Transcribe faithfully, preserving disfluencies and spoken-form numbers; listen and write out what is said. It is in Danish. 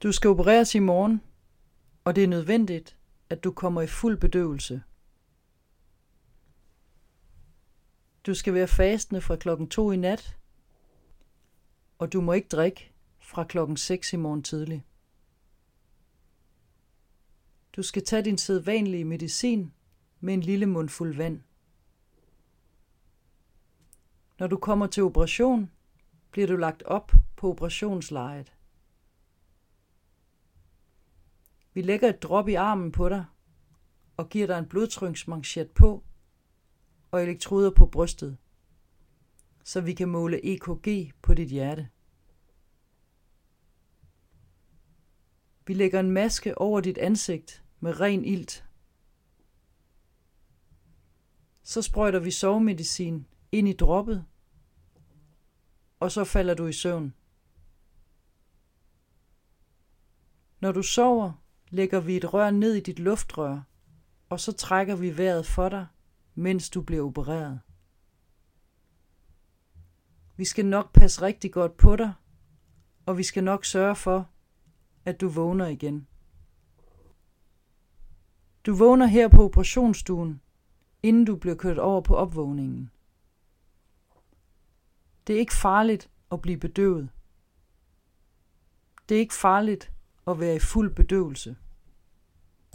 Du skal opereres i morgen, og det er nødvendigt, at du kommer i fuld bedøvelse. Du skal være fastende fra klokken to i nat, og du må ikke drikke fra klokken seks i morgen tidlig. Du skal tage din sædvanlige medicin med en lille mundfuld vand. Når du kommer til operation, bliver du lagt op på operationslejet. Vi lægger et drop i armen på dig og giver dig en blodtryksmanchet på og elektroder på brystet, så vi kan måle E K G på dit hjerte. Vi lægger en maske over dit ansigt med ren ilt. Så sprøjter vi sovemedicin ind i droppet, og så falder du i søvn. Når du sover, lægger vi et rør ned i dit luftrør, og så trækker vi vejret for dig, mens du bliver opereret. Vi skal nok passe rigtig godt på dig, og vi skal nok sørge for, at du vågner igen. Du vågner her på operationsstuen, inden du bliver kørt over på opvågningen. Det er ikke farligt at blive bedøvet. Det er ikke farligt at være i fuld bedøvelse.